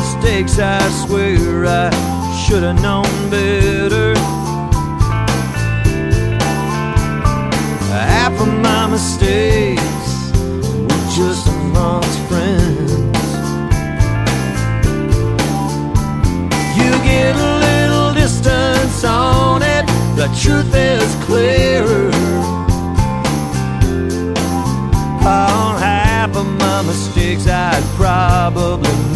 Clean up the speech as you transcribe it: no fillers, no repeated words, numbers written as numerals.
mistakes, I swear I should have known better. Half of my mistakes were just amongst friends. You get a little distance on it, the truth is clearer. On half of my mistakes I'd probably